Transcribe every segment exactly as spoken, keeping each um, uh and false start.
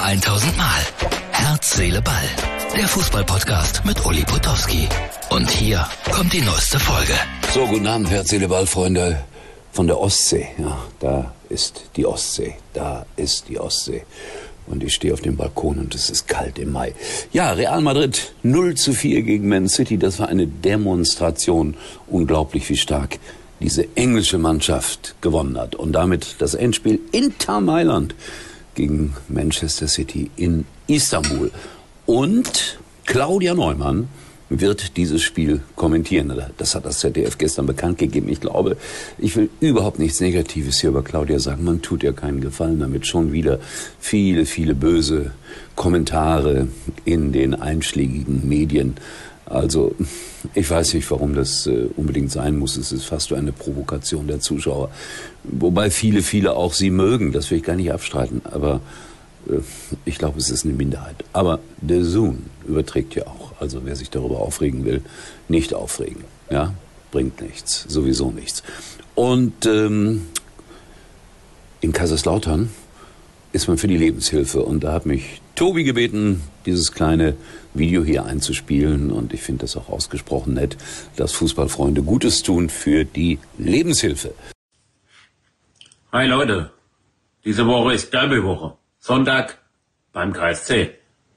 tausend Mal. Herz, Seele, Ball. Der Fußball-Podcast mit Uli Potowski. Und hier kommt die neueste Folge. So, guten Abend, Herz, Seele, Ball, Freunde von der Ostsee. Ja, da ist die Ostsee. Da ist die Ostsee. Und ich stehe auf dem Balkon und es ist kalt im Mai. Ja, Real Madrid null zu vier gegen Man City. Das war eine Demonstration. Unglaublich, wie stark diese englische Mannschaft gewonnen hat. Und damit das Endspiel Inter Mailand gegen Manchester City in Istanbul. Und Claudia Neumann wird dieses Spiel kommentieren. Das hat das Z D F gestern bekannt gegeben. Ich glaube, ich will überhaupt nichts Negatives hier über Claudia sagen. Man tut ihr keinen Gefallen damit. Schon wieder viele, viele böse Kommentare in den einschlägigen Medien. Also, ich weiß nicht, warum das äh, unbedingt sein muss. Es ist fast so eine Provokation der Zuschauer. Wobei viele, viele auch sie mögen. Das will ich gar nicht abstreiten. Aber äh, ich glaube, es ist eine Minderheit. Aber der Zoom überträgt ja auch. Also, wer sich darüber aufregen will, nicht aufregen. Ja, bringt nichts. Sowieso nichts. Und ähm, in Kaiserslautern ist man für die Lebenshilfe. Und da hat mich Tobi gebeten, dieses kleine Video hier einzuspielen. Und ich finde das auch ausgesprochen nett, dass Fußballfreunde Gutes tun für die Lebenshilfe. Hi Leute, diese Woche ist Derbywoche. Sonntag beim K S C.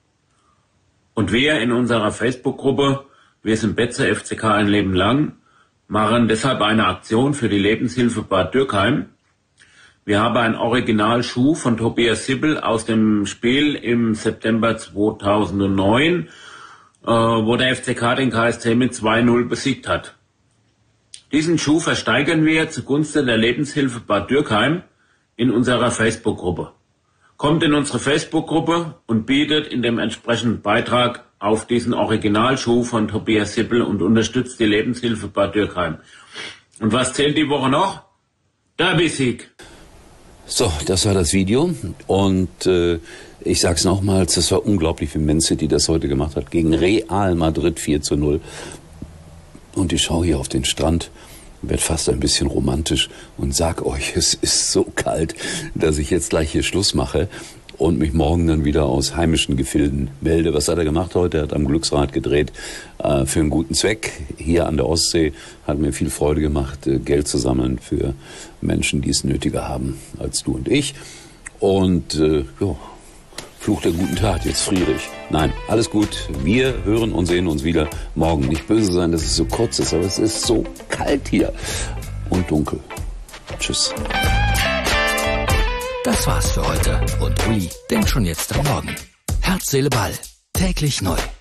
Und wir in unserer Facebook-Gruppe, wir sind Betze F C K ein Leben lang, machen deshalb eine Aktion für die Lebenshilfe Bad Dürkheim. Wir haben einen Originalschuh von Tobias Sippel aus dem Spiel im September zweitausendneun, äh, wo der F C K den K S C mit zwei null besiegt hat. Diesen Schuh versteigern wir zugunsten der Lebenshilfe Bad Dürkheim in unserer Facebook-Gruppe. Kommt in unsere Facebook-Gruppe und bietet in dem entsprechenden Beitrag auf diesen Originalschuh von Tobias Sippel und unterstützt die Lebenshilfe Bad Dürkheim. Und was zählt die Woche noch? Derby-Sieg. So, das war das Video. Und äh, ich sag's nochmals, das war unglaublich, wie Man City das heute gemacht hat gegen Real Madrid vier zu null. Und ich schaue hier auf den Strand, werd fast ein bisschen romantisch und sag euch, es ist so kalt, dass ich jetzt gleich hier Schluss mache und mich morgen dann wieder aus heimischen Gefilden melde. Was hat er gemacht heute? Er hat am Glücksrad gedreht äh, für einen guten Zweck. Hier an der Ostsee hat mir viel Freude gemacht, äh, Geld zu sammeln für Menschen, die es nötiger haben als du und ich. Und äh, ja, Fluch der guten Tat, jetzt friere ich. Nein, alles gut. Wir hören und sehen uns wieder morgen. Nicht böse sein, dass es so kurz ist, aber es ist so kalt hier und dunkel. Tschüss. Das war's für heute. Und Uli denkt schon jetzt am Morgen. Herz, Seele, Ball. Täglich neu.